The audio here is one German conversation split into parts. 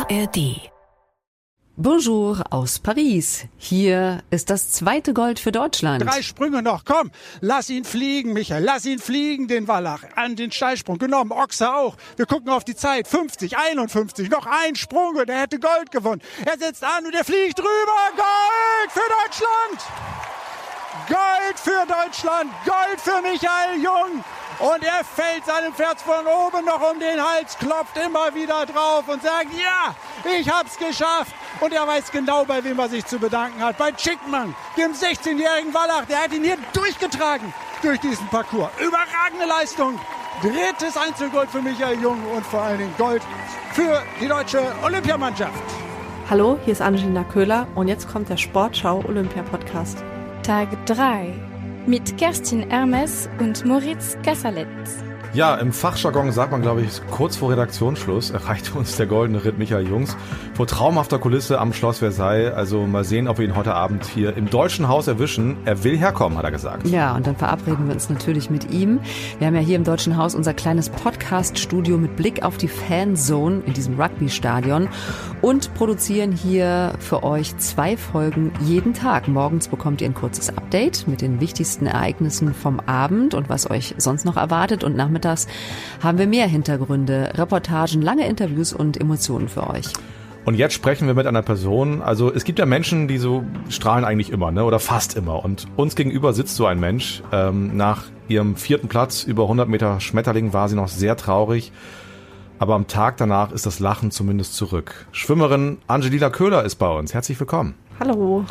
ARD. Bonjour aus Paris. Hier ist das zweite Gold für Deutschland. 3 Sprünge noch, komm, lass ihn fliegen, Michael, lass ihn fliegen, den Wallach, an den Steilsprung, genommen, Ochse auch. Wir gucken auf die Zeit, 50, 51, noch ein Sprung und er hätte Gold gewonnen. Er setzt an und er fliegt drüber, Gold für Deutschland! Gold für Deutschland, Gold für Michael Jung. Und er fällt seinem Pferd von oben noch um den Hals, klopft immer wieder drauf und sagt, ja, ich hab's geschafft. Und er weiß genau, bei wem er sich zu bedanken hat. Bei Schickmann, dem 16-jährigen Wallach, der hat ihn hier durchgetragen durch diesen Parcours. Überragende Leistung. 3. Einzelgold für Michael Jung und vor allen Dingen Gold für die deutsche Olympiamannschaft. Hallo, hier ist Angelina Köhler und jetzt kommt der Sportschau Olympia Podcast. Tag 3 mit Kerstin Hermes und Moritz Kassalet. Ja, im Fachjargon sagt man, glaube ich, kurz vor Redaktionsschluss erreichte uns der goldene Ritt Michael Jungs vor traumhafter Kulisse am Schloss Versailles. Also mal sehen, ob wir ihn heute Abend hier im Deutschen Haus erwischen. Er will herkommen, hat er gesagt. Ja, und dann verabreden wir uns natürlich mit ihm. Wir haben ja hier im Deutschen Haus unser kleines Podcast-Studio mit Blick auf die Fanzone in diesem Rugby-Stadion und produzieren hier für euch 2 Folgen jeden Tag. Morgens bekommt ihr ein kurzes Update mit den wichtigsten Ereignissen vom Abend und was euch sonst noch erwartet, und nachmittags haben wir mehr Hintergründe, Reportagen, lange Interviews und Emotionen für euch. Und jetzt sprechen wir mit einer Person, also es gibt ja Menschen, die so strahlen eigentlich immer, ne, oder fast immer. Und uns gegenüber sitzt so ein Mensch. Nach ihrem 4. Platz über 100 Meter Schmetterling war sie noch sehr traurig. Aber am Tag danach ist das Lachen zumindest zurück. Schwimmerin Angelina Köhler ist bei uns. Herzlich willkommen. Hallo.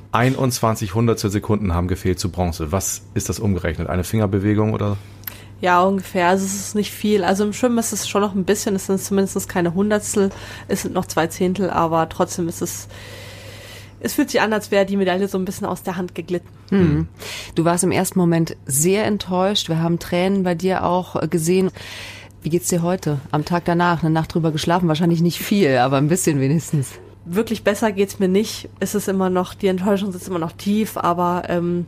21 Hundertstel Sekunden haben gefehlt zu Bronze. Was ist das umgerechnet? Eine Fingerbewegung oder? Ja, ungefähr. Also es ist nicht viel. Also im Schwimmen ist es schon noch ein bisschen. Es sind zumindest keine Hundertstel. Es sind noch 2 Zehntel, aber trotzdem ist es fühlt sich an, als wäre die Medaille so ein bisschen aus der Hand geglitten. Mhm. Du warst im ersten Moment sehr enttäuscht. Wir haben Tränen bei dir auch gesehen. Wie geht's dir heute? Am Tag danach, eine Nacht drüber geschlafen? Wahrscheinlich nicht viel, aber ein bisschen wenigstens. Wirklich besser geht's mir nicht. Es ist immer noch, die Enttäuschung sitzt immer noch tief, aber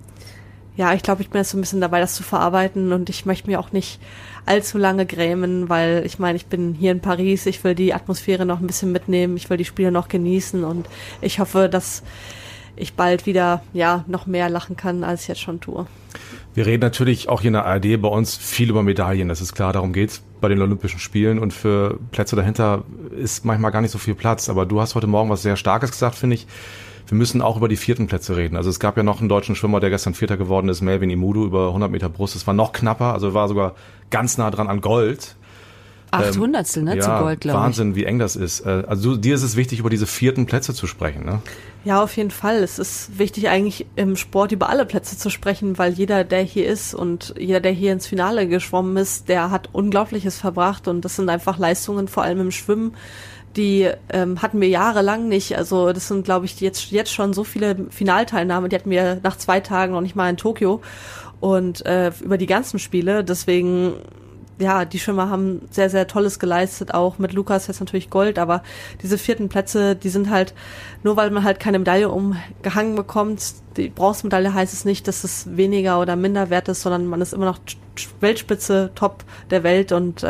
ja, ich glaube, ich bin jetzt so ein bisschen dabei, das zu verarbeiten, und ich möchte mir auch nicht allzu lange grämen, weil ich meine, ich bin hier in Paris, ich will die Atmosphäre noch ein bisschen mitnehmen, ich will die Spiele noch genießen und ich hoffe, dass ich bald wieder noch mehr lachen kann, als ich jetzt schon tue. Wir reden natürlich auch hier in der ARD bei uns viel über Medaillen, das ist klar, darum geht's bei den Olympischen Spielen, und für Plätze dahinter ist manchmal gar nicht so viel Platz, aber du hast heute Morgen was sehr Starkes gesagt, finde ich. Wir müssen auch über die 4. Plätze reden. Also es gab ja noch einen deutschen Schwimmer, der gestern 4. geworden ist, Melvin Imudu, über 100 Meter Brust. Es war noch knapper, also war sogar ganz nah dran an Gold. 8 Hundertstel, ne, zu Gold, glaube ich. Wahnsinn, wie eng das ist. Also dir ist es wichtig, über diese 4. Plätze zu sprechen, ne? Ja, auf jeden Fall. Es ist wichtig, eigentlich im Sport über alle Plätze zu sprechen, weil jeder, der hier ist und jeder, der hier ins Finale geschwommen ist, der hat Unglaubliches verbracht, und das sind einfach Leistungen, vor allem im Schwimmen, die hatten wir jahrelang nicht. Also das sind, glaube ich, jetzt schon so viele Finalteilnahmen. Die hatten wir nach 2 Tagen noch nicht mal in Tokio und über die ganzen Spiele. Deswegen, ja, die Schwimmer haben sehr, sehr Tolles geleistet. Auch mit Lukas jetzt natürlich Gold. Aber diese 4. Plätze, die sind halt, nur weil man halt keine Medaille umgehangen bekommt, die Bronzemedaille heißt es nicht, dass es weniger oder minder wert ist, sondern man ist immer noch Weltspitze, Top der Welt, und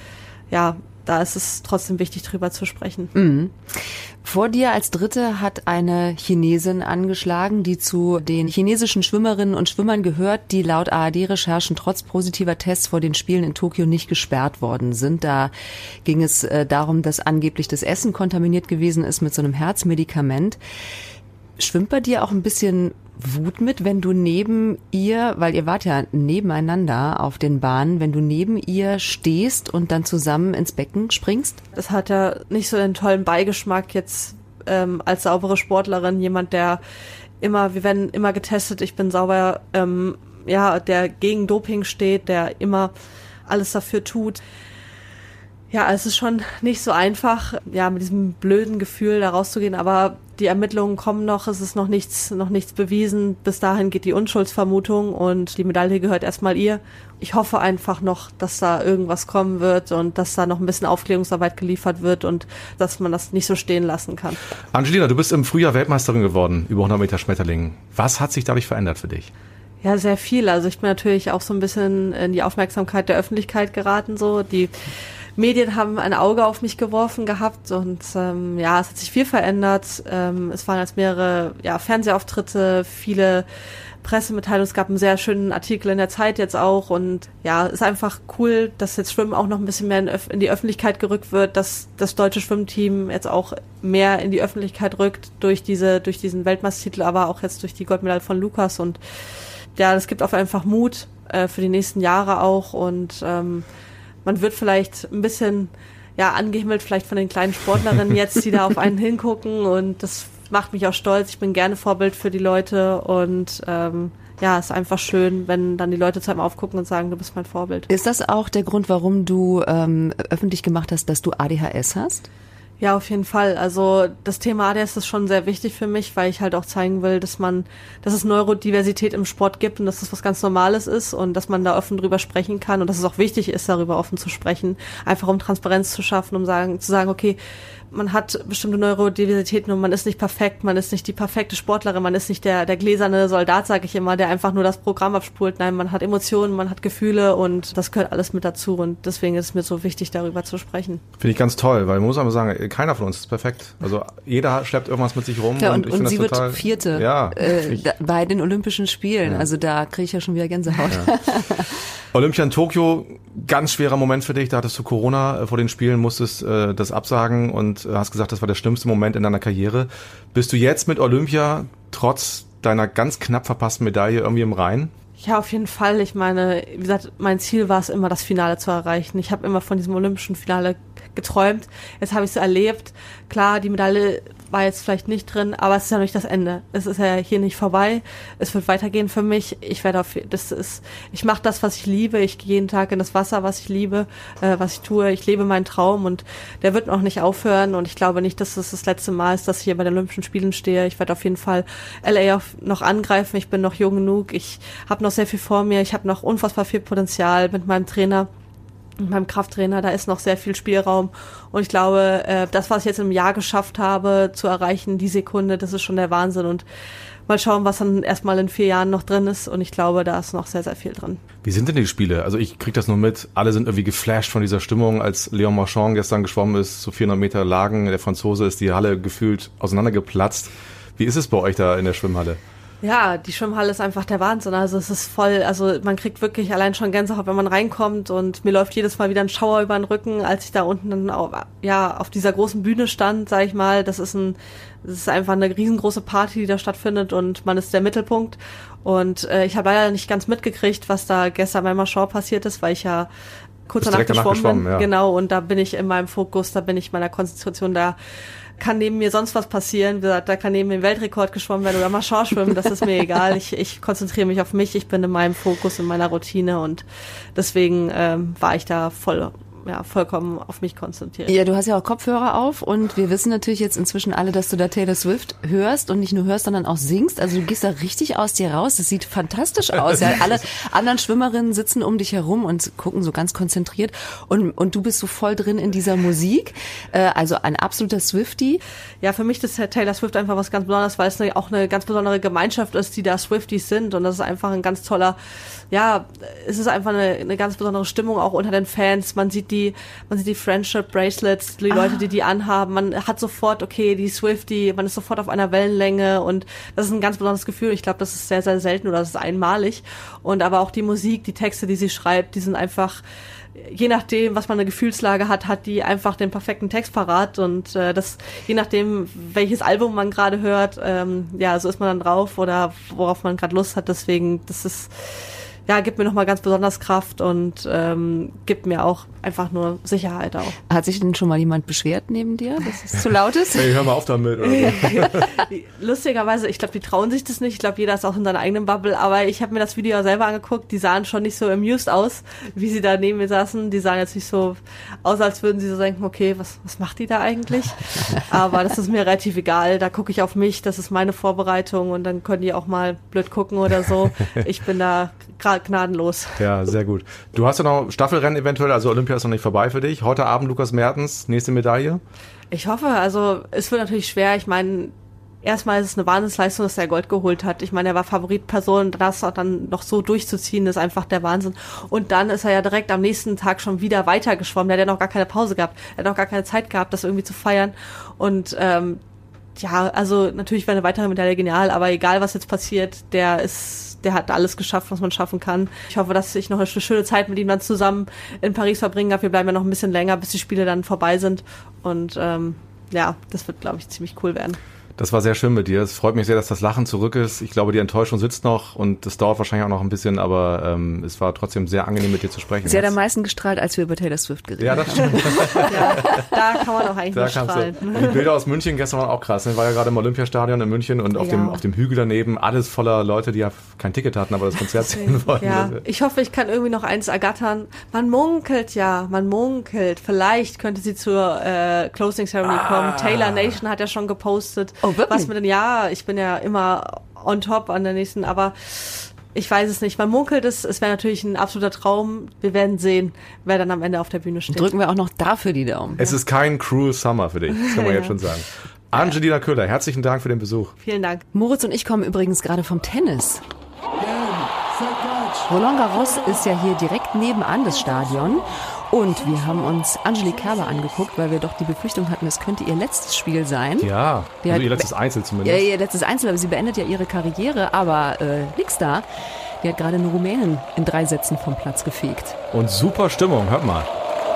da ist es trotzdem wichtig, drüber zu sprechen. Mhm. Vor dir als Dritte hat eine Chinesin angeschlagen, die zu den chinesischen Schwimmerinnen und Schwimmern gehört, die laut ARD-Recherchen trotz positiver Tests vor den Spielen in Tokio nicht gesperrt worden sind. Da ging es darum, dass angeblich das Essen kontaminiert gewesen ist mit so einem Herzmedikament. Schwimmt bei dir auch ein bisschen Wut mit, wenn du neben ihr, weil ihr wart ja nebeneinander auf den Bahnen, wenn du neben ihr stehst und dann zusammen ins Becken springst? Das hat ja nicht so einen tollen Beigeschmack jetzt als saubere Sportlerin, jemand, wir werden immer getestet, ich bin sauber, der gegen Doping steht, der immer alles dafür tut. Ja, es ist schon nicht so einfach, mit diesem blöden Gefühl da rauszugehen, aber die Ermittlungen kommen noch, es ist noch nichts bewiesen. Bis dahin geht die Unschuldsvermutung und die Medaille gehört erstmal ihr. Ich hoffe einfach noch, dass da irgendwas kommen wird und dass da noch ein bisschen Aufklärungsarbeit geliefert wird und dass man das nicht so stehen lassen kann. Angelina, du bist im Frühjahr Weltmeisterin geworden, über 100 Meter Schmetterling. Was hat sich dadurch verändert für dich? Ja, sehr viel. Also ich bin natürlich auch so ein bisschen in die Aufmerksamkeit der Öffentlichkeit geraten, so. Die Medien haben ein Auge auf mich geworfen gehabt und es hat sich viel verändert. Es waren jetzt mehrere Fernsehauftritte, viele Pressemitteilungen. Es gab einen sehr schönen Artikel in der Zeit jetzt auch und ist einfach cool, dass jetzt Schwimmen auch noch ein bisschen mehr in die Öffentlichkeit gerückt wird, dass das deutsche Schwimmteam jetzt auch mehr in die Öffentlichkeit rückt durch diesen Weltmeistertitel, aber auch jetzt durch die Goldmedaille von Lukas und das gibt auch einfach Mut für die nächsten Jahre auch und man wird vielleicht ein bisschen angehimmelt vielleicht von den kleinen Sportlerinnen jetzt, die da auf einen hingucken und das macht mich auch stolz. Ich bin gerne Vorbild für die Leute und es ist einfach schön, wenn dann die Leute zu einem aufgucken und sagen, du bist mein Vorbild. Ist das auch der Grund, warum du öffentlich gemacht hast, dass du ADHS hast? Ja, auf jeden Fall. Also das Thema ADHS ist schon sehr wichtig für mich, weil ich halt auch zeigen will, dass es Neurodiversität im Sport gibt und dass das was ganz Normales ist und dass man da offen drüber sprechen kann und dass es auch wichtig ist, darüber offen zu sprechen, einfach um Transparenz zu schaffen, um zu sagen, okay, man hat bestimmte Neurodiversitäten und man ist nicht perfekt, man ist nicht die perfekte Sportlerin, man ist nicht der gläserne Soldat, sage ich immer, der einfach nur das Programm abspult. Nein, man hat Emotionen, man hat Gefühle und das gehört alles mit dazu und deswegen ist es mir so wichtig, darüber zu sprechen. Finde ich ganz toll, weil man muss aber sagen, keiner von uns ist perfekt. Also jeder schleppt irgendwas mit sich rum. Ja, und ich finde sie das total, wird Vierte bei den Olympischen Spielen. Ja. Also da kriege ich ja schon wieder Gänsehaut. Ja. Olympia in Tokio, ganz schwerer Moment für dich. Da hattest du Corona vor den Spielen, musstest das absagen und hast gesagt, das war der schlimmste Moment in deiner Karriere. Bist du jetzt mit Olympia trotz deiner ganz knapp verpassten Medaille irgendwie im Reinen? Ja, auf jeden Fall. Ich meine, wie gesagt, mein Ziel war es immer, das Finale zu erreichen. Ich habe immer von diesem olympischen Finale geträumt. Jetzt habe ich es erlebt. Klar, die Medaille war jetzt vielleicht nicht drin, aber es ist ja nicht das Ende. Es ist ja hier nicht vorbei. Es wird weitergehen für mich. Ich mache das, was ich liebe. Ich gehe jeden Tag in das Wasser, was ich liebe, was ich tue. Ich lebe meinen Traum und der wird noch nicht aufhören und ich glaube nicht, dass es das letzte Mal ist, dass ich hier bei den Olympischen Spielen stehe. Ich werde auf jeden Fall LA noch angreifen. Ich bin noch jung genug. Ich habe noch sehr viel vor mir. Ich habe noch unfassbar viel Potenzial mit meinem Trainer. Mit meinem Krafttrainer, da ist noch sehr viel Spielraum und ich glaube, das, was ich jetzt im Jahr geschafft habe, zu erreichen, die Sekunde, das ist schon der Wahnsinn und mal schauen, was dann erstmal in 4 Jahren noch drin ist und ich glaube, da ist noch sehr, sehr viel drin. Wie sind denn die Spiele? Also ich krieg das nur mit, alle sind irgendwie geflasht von dieser Stimmung, als Léon Marchand gestern geschwommen ist, so 400 Meter Lagen, der Franzose ist die Halle gefühlt auseinandergeplatzt. Wie ist es bei euch da in der Schwimmhalle? Ja, die Schwimmhalle ist einfach der Wahnsinn. Also es ist voll, also man kriegt wirklich allein schon Gänsehaut, wenn man reinkommt und mir läuft jedes Mal wieder ein Schauer über den Rücken, als ich da unten dann auf dieser großen Bühne stand, sag ich mal. Das ist einfach eine riesengroße Party, die da stattfindet und man ist der Mittelpunkt. Und ich habe leider nicht ganz mitgekriegt, was da gestern bei Marchand passiert ist, weil ich ja kurz danach geschwommen bin. Ja. Genau, und da bin ich in meinem Fokus, da bin ich in meiner Konzentration, da kann neben mir sonst was passieren, da kann neben mir ein Weltrekord geschwommen werden oder Marchand schwimmen, das ist mir egal. Ich konzentriere mich auf mich, ich bin in meinem Fokus, in meiner Routine und deswegen war ich da vollkommen auf mich konzentriert. Ja, du hast ja auch Kopfhörer auf und wir wissen natürlich jetzt inzwischen alle, dass du da Taylor Swift hörst und nicht nur hörst, sondern auch singst. Also du gehst da richtig aus dir raus. Das sieht fantastisch aus. Ja, alle anderen Schwimmerinnen sitzen um dich herum und gucken so ganz konzentriert und du bist so voll drin in dieser Musik. Also ein absoluter Swiftie. Ja, für mich ist Taylor Swift einfach was ganz Besonderes, weil es auch eine ganz besondere Gemeinschaft ist, die da Swifties sind und das ist einfach ein ganz toller, es ist einfach eine ganz besondere Stimmung auch unter den Fans. Man sieht die Friendship Bracelets, die Leute, die anhaben. Man hat sofort, okay, die Swiftie, man ist sofort auf einer Wellenlänge und das ist ein ganz besonderes Gefühl. Ich glaube, das ist sehr, sehr selten oder das ist einmalig. Und aber auch die Musik, die Texte, die sie schreibt, die sind einfach, je nachdem, was man eine Gefühlslage hat die einfach den perfekten Text parat und das, je nachdem, welches Album man gerade hört, so ist man dann drauf oder worauf man gerade Lust hat. Deswegen, das ist, gibt mir nochmal ganz besonders Kraft und gibt mir auch einfach nur Sicherheit auch. Hat sich denn schon mal jemand beschwert neben dir, dass es zu laut ist? Hey, hör mal auf damit. Oder so. Lustigerweise, ich glaube, die trauen sich das nicht. Ich glaube, jeder ist auch in seiner eigenen Bubble. Aber ich habe mir das Video selber angeguckt. Die sahen schon nicht so amused aus, wie sie da neben mir saßen. Die sahen jetzt nicht so aus, als würden sie so denken, okay, was macht die da eigentlich? Aber das ist mir relativ egal. Da gucke ich auf mich. Das ist meine Vorbereitung. Und dann können die auch mal blöd gucken oder so. Ich bin da gnadenlos. Ja, sehr gut. Du hast ja noch Staffelrennen eventuell, also Olympia ist noch nicht vorbei für dich. Heute Abend Lukas Mertens, nächste Medaille? Ich hoffe, also es wird natürlich schwer. Ich meine, erstmal ist es eine Wahnsinnsleistung, dass er Gold geholt hat. Ich meine, er war Favoritperson, das auch dann noch so durchzuziehen, ist einfach der Wahnsinn. Und dann ist er ja direkt am nächsten Tag schon wieder weitergeschwommen. Der hat ja noch gar keine Pause gehabt. Er hat auch gar keine Zeit gehabt, das irgendwie zu feiern. Und also natürlich wäre eine weitere Medaille genial, aber egal, was jetzt passiert, der hat alles geschafft, was man schaffen kann. Ich hoffe, dass ich noch eine schöne Zeit mit ihm dann zusammen in Paris verbringen darf. Wir bleiben ja noch ein bisschen länger, bis die Spiele dann vorbei sind. Und das wird, glaube ich, ziemlich cool werden. Das war sehr schön mit dir. Es freut mich sehr, dass das Lachen zurück ist. Ich glaube, die Enttäuschung sitzt noch und das dauert wahrscheinlich auch noch ein bisschen, aber es war trotzdem sehr angenehm, mit dir zu sprechen. Sie hat am meisten gestrahlt, als wir über Taylor Swift geredet haben. Ja, das stimmt. Da kann man auch eigentlich nur strahlen. Und die Bilder aus München gestern waren auch krass. Ich war ja gerade im Olympiastadion in München und auf dem Hügel daneben alles voller Leute, die ja kein Ticket hatten, aber das Konzert sehen wollten. Ja, ich hoffe, ich kann irgendwie noch eins ergattern. Man munkelt. Vielleicht könnte sie zur Closing Ceremony kommen. Taylor Nation hat ja schon gepostet. Oh, wirklich? Was mit ich bin ja immer on top an der nächsten, aber ich weiß es nicht. Man munkelt es wäre natürlich ein absoluter Traum. Wir werden sehen, wer dann am Ende auf der Bühne steht. Drücken wir auch noch dafür die Daumen. Es ist kein Cruel Summer für dich, das kann man jetzt schon sagen. Angelina Köhler, herzlichen Dank für den Besuch. Vielen Dank. Moritz und ich kommen übrigens gerade vom Tennis. Roland Garros ist ja hier direkt nebenan das Stadion. Und wir haben uns Angelique Kerber angeguckt, weil wir doch die Befürchtung hatten, es könnte ihr letztes Spiel sein. Ja, also ihr letztes Einzel zumindest. Ja, ihr letztes Einzel, aber sie beendet ja ihre Karriere, aber nix da. Die hat gerade eine Rumänin in 3 Sätzen vom Platz gefegt. Und super Stimmung, hört mal.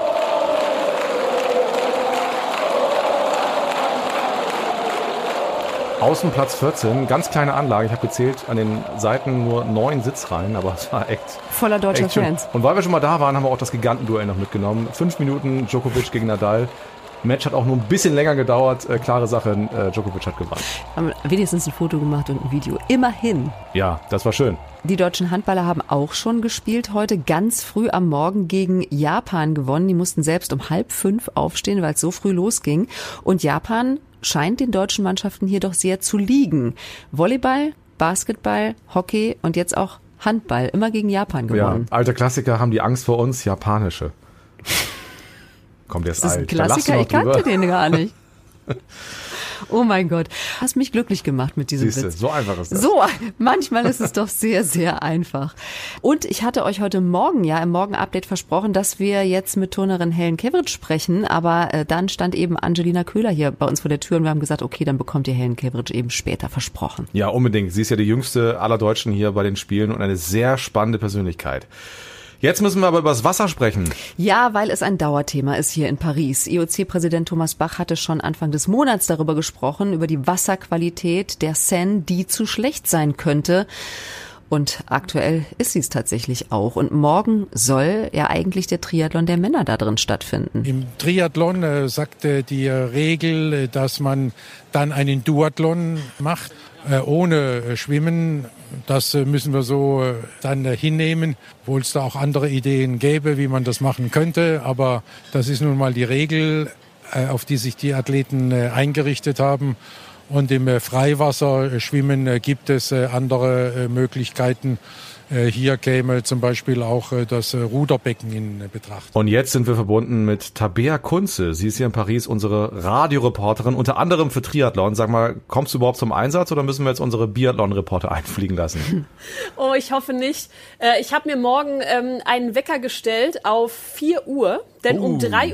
Außenplatz 14, ganz kleine Anlage. Ich habe gezählt, an den Seiten nur 9 Sitzreihen, aber es war echt voller deutscher Fans. Und weil wir schon mal da waren, haben wir auch das Gigantenduell noch mitgenommen. 5 Minuten Djokovic gegen Nadal. Match hat auch nur ein bisschen länger gedauert. Klare Sache, Djokovic hat gewonnen. Haben wenigstens ein Foto gemacht und ein Video. Immerhin. Ja, das war schön. Die deutschen Handballer haben auch schon gespielt. Heute ganz früh am Morgen gegen Japan gewonnen. Die mussten selbst um 4:30 aufstehen, weil es so früh losging. Und Japan scheint den deutschen Mannschaften hier doch sehr zu liegen. Volleyball, Basketball, Hockey und jetzt auch Handball. Immer gegen Japan gewonnen. Ja, alte Klassiker haben die Angst vor uns, japanische. Kommt jetzt alt. Das ist ein Klassiker, ich kannte den gar nicht. Oh mein Gott, hast mich glücklich gemacht mit diesem Witz. So einfach ist das. So, manchmal ist es doch sehr, sehr einfach. Und ich hatte euch heute Morgen im Morgen-Update versprochen, dass wir jetzt mit Turnerin Helen Kevric sprechen, aber dann stand eben Angelina Köhler hier bei uns vor der Tür und wir haben gesagt, okay, dann bekommt ihr Helen Kevric eben später versprochen. Ja, unbedingt. Sie ist ja die jüngste aller Deutschen hier bei den Spielen und eine sehr spannende Persönlichkeit. Jetzt müssen wir aber über das Wasser sprechen. Ja, weil es ein Dauerthema ist hier in Paris. IOC-Präsident Thomas Bach hatte schon Anfang des Monats darüber gesprochen, über die Wasserqualität der Seine, die zu schlecht sein könnte. Und aktuell ist sie es tatsächlich auch. Und morgen soll ja eigentlich der Triathlon der Männer da drin stattfinden. Im Triathlon sagte die Regel, dass man dann einen Duathlon macht, ohne Schwimmen. Das müssen wir so dann hinnehmen, obwohl es da auch andere Ideen gäbe, wie man das machen könnte. Aber das ist nun mal die Regel, auf die sich die Athleten eingerichtet haben. Und im Freiwasserschwimmen gibt es andere Möglichkeiten. Hier käme zum Beispiel auch das Ruderbecken in Betracht. Und jetzt sind wir verbunden mit Tabea Kunze. Sie ist hier in Paris unsere Radioreporterin, unter anderem für Triathlon. Sag mal, kommst du überhaupt zum Einsatz oder müssen wir jetzt unsere Biathlon-Reporter einfliegen lassen? Oh, ich hoffe nicht. Ich habe mir morgen einen Wecker gestellt auf 4 Uhr. Denn um 3:30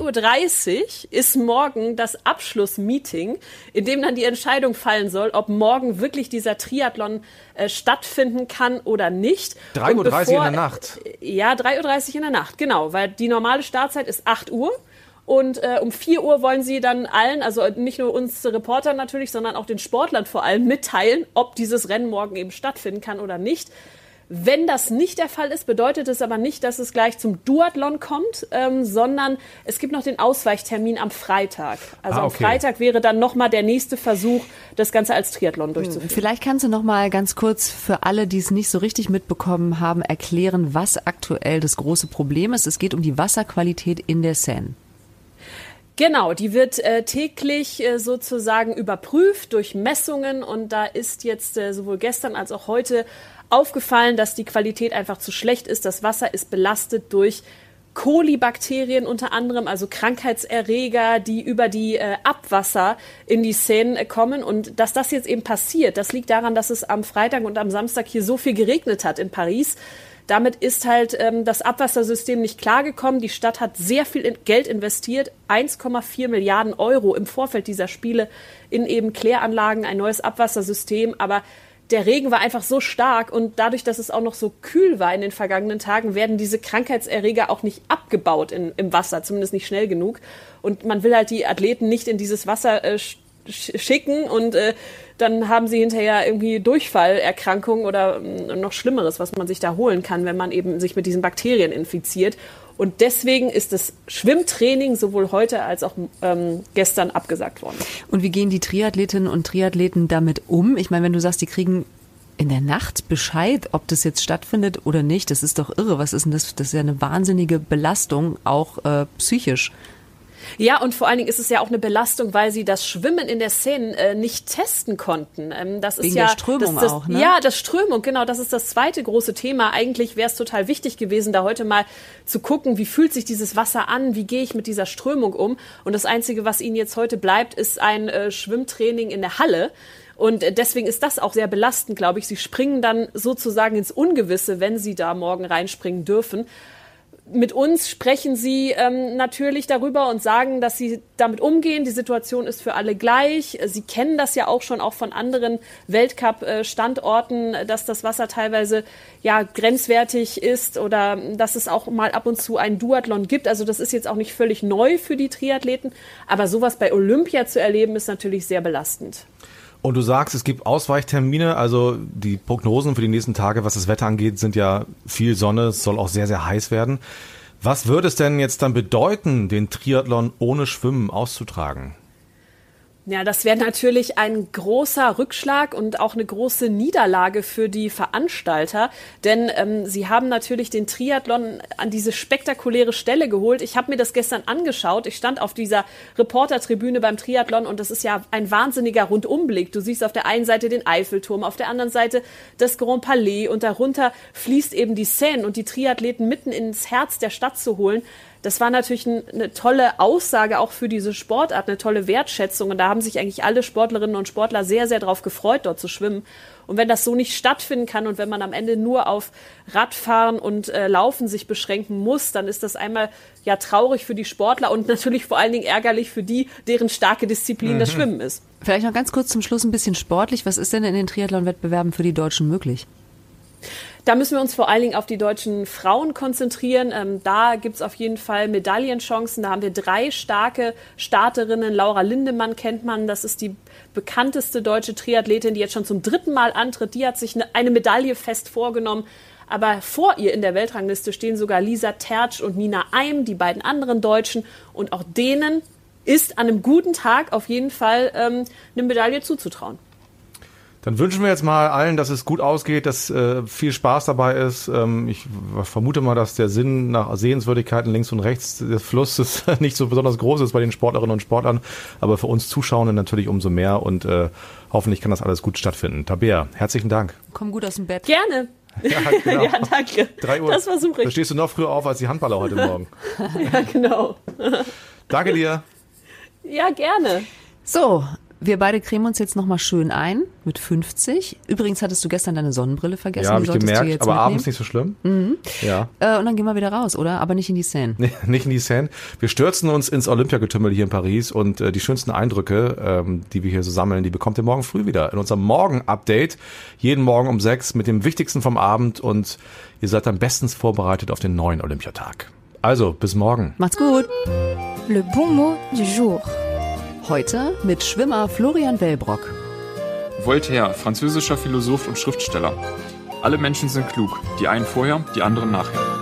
Uhr ist morgen das Abschlussmeeting, in dem dann die Entscheidung fallen soll, ob morgen wirklich dieser Triathlon stattfinden kann oder nicht. 3:30 Uhr in der Nacht? Ja, 3:30 Uhr in der Nacht, genau. Weil die normale Startzeit ist 8 Uhr. Und um 4 Uhr wollen sie dann allen, also nicht nur uns Reportern natürlich, sondern auch den Sportlern vor allem mitteilen, ob dieses Rennen morgen eben stattfinden kann oder nicht. Wenn das nicht der Fall ist, bedeutet es aber nicht, dass es gleich zum Duathlon kommt, sondern es gibt noch den Ausweichtermin am Freitag. Also am Freitag wäre dann nochmal der nächste Versuch, das Ganze als Triathlon durchzuführen. Vielleicht kannst du noch mal ganz kurz für alle, die es nicht so richtig mitbekommen haben, erklären, was aktuell das große Problem ist. Es geht um die Wasserqualität in der Seine. Genau, die wird täglich sozusagen überprüft durch Messungen und da ist jetzt sowohl gestern als auch heute aufgefallen, dass die Qualität einfach zu schlecht ist. Das Wasser ist belastet durch Kolibakterien unter anderem, also Krankheitserreger, die über die Abwasser in die Seine kommen. Und dass das jetzt eben passiert, das liegt daran, dass es am Freitag und am Samstag hier so viel geregnet hat in Paris. Damit ist halt das Abwassersystem nicht klargekommen. Die Stadt hat sehr viel Geld investiert, 1,4 Milliarden Euro im Vorfeld dieser Spiele in eben Kläranlagen, ein neues Abwassersystem. Aber der Regen war einfach so stark und dadurch, dass es auch noch so kühl war in den vergangenen Tagen, werden diese Krankheitserreger auch nicht abgebaut im Wasser, zumindest nicht schnell genug. Und man will halt die Athleten nicht in dieses Wasser schicken und dann haben sie hinterher irgendwie Durchfallerkrankungen oder noch Schlimmeres, was man sich da holen kann, wenn man eben sich mit diesen Bakterien infiziert. Und deswegen ist das Schwimmtraining sowohl heute als auch gestern abgesagt worden. Und wie gehen die Triathletinnen und Triathleten damit um? Ich meine, wenn du sagst, die kriegen in der Nacht Bescheid, ob das jetzt stattfindet oder nicht, das ist doch irre. Was ist denn das? Das ist ja eine wahnsinnige Belastung, auch psychisch. Ja, und vor allen Dingen ist es ja auch eine Belastung, weil sie das Schwimmen in der Seine nicht testen konnten. Das Wegen ist ja der Strömung auch, ne? Ja, das Strömung, genau. Das ist das zweite große Thema. Eigentlich wäre es total wichtig gewesen, da heute mal zu gucken, wie fühlt sich dieses Wasser an, wie gehe ich mit dieser Strömung um. Und das Einzige, was ihnen jetzt heute bleibt, ist ein Schwimmtraining in der Halle. Und deswegen ist das auch sehr belastend, glaube ich. Sie springen dann sozusagen ins Ungewisse, wenn sie da morgen reinspringen dürfen. Mit uns sprechen sie natürlich darüber und sagen, dass sie damit umgehen. Die Situation ist für alle gleich. Sie kennen das ja auch schon auch von anderen Weltcup-Standorten, dass das Wasser teilweise ja grenzwertig ist oder dass es auch mal ab und zu einen Duathlon gibt. Also das ist jetzt auch nicht völlig neu für die Triathleten. Aber sowas bei Olympia zu erleben, ist natürlich sehr belastend. Und du sagst, es gibt Ausweichtermine, also die Prognosen für die nächsten Tage, was das Wetter angeht, sind ja viel Sonne, es soll auch sehr, sehr heiß werden. Was würde es denn jetzt dann bedeuten, den Triathlon ohne Schwimmen auszutragen? Ja, das wäre natürlich ein großer Rückschlag und auch eine große Niederlage für die Veranstalter, denn sie haben natürlich den Triathlon an diese spektakuläre Stelle geholt. Ich habe mir das gestern angeschaut. Ich stand auf dieser Reportertribüne beim Triathlon und das ist ja ein wahnsinniger Rundumblick. Du siehst auf der einen Seite den Eiffelturm, auf der anderen Seite das Grand Palais und darunter fließt eben die Seine und die Triathleten mitten ins Herz der Stadt zu holen. Das war natürlich eine tolle Aussage auch für diese Sportart, eine tolle Wertschätzung. Und da haben sich eigentlich alle Sportlerinnen und Sportler sehr, sehr drauf gefreut, dort zu schwimmen. Und wenn das so nicht stattfinden kann und wenn man am Ende nur auf Radfahren und Laufen sich beschränken muss, dann ist das einmal ja traurig für die Sportler und natürlich vor allen Dingen ärgerlich für die, deren starke Disziplin das Schwimmen ist. Vielleicht noch ganz kurz zum Schluss ein bisschen sportlich. Was ist denn in den Triathlon-Wettbewerben für die Deutschen möglich? Da müssen wir uns vor allen Dingen auf die deutschen Frauen konzentrieren. Da gibt es auf jeden Fall Medaillenchancen. Da haben wir 3 starke Starterinnen. Laura Lindemann kennt man. Das ist die bekannteste deutsche Triathletin, die jetzt schon zum 3. Mal antritt. Die hat sich eine Medaille fest vorgenommen. Aber vor ihr in der Weltrangliste stehen sogar Lisa Tertsch und Nina Eim, die beiden anderen Deutschen. Und auch denen ist an einem guten Tag auf jeden Fall eine Medaille zuzutrauen. Dann wünschen wir jetzt mal allen, dass es gut ausgeht, dass viel Spaß dabei ist. Ich vermute mal, dass der Sinn nach Sehenswürdigkeiten links und rechts des Flusses nicht so besonders groß ist bei den Sportlerinnen und Sportlern, aber für uns Zuschauende natürlich umso mehr und hoffentlich kann das alles gut stattfinden. Tabea, herzlichen Dank. Komm gut aus dem Bett. Gerne. Ja, genau. Ja, danke. 3 Uhr. Das versuche ich. Da stehst du noch früher auf als die Handballer heute Morgen. Ja, genau. Danke dir. Ja, gerne. So, wir beide cremen uns jetzt nochmal schön ein mit 50. Übrigens hattest du gestern deine Sonnenbrille vergessen. Ja, habe ich gemerkt, aber mitnehmen. abends nicht so schlimm. Mhm. Ja. Und dann gehen wir wieder raus, oder? Aber nicht in die Seine. Nee, nicht in die Seine. Wir stürzen uns ins Olympiagetümmel hier in Paris und die schönsten Eindrücke, die wir hier so sammeln, die bekommt ihr morgen früh wieder in unserem Morgen-Update. Jeden Morgen um 6 mit dem Wichtigsten vom Abend und ihr seid dann bestens vorbereitet auf den neuen Olympiatag. Also, bis morgen. Macht's gut. Le bon mot du jour. Heute mit Schwimmer Florian Wellbrock. Voltaire, französischer Philosoph und Schriftsteller. Alle Menschen sind klug, die einen vorher, die anderen nachher.